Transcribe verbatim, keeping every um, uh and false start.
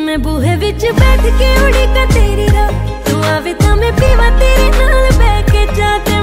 मैं बूहे विच बैठ के उड़ीका तेरी राह, तू आवे तां मैं पीवा तेरे नाल बैठ के जा।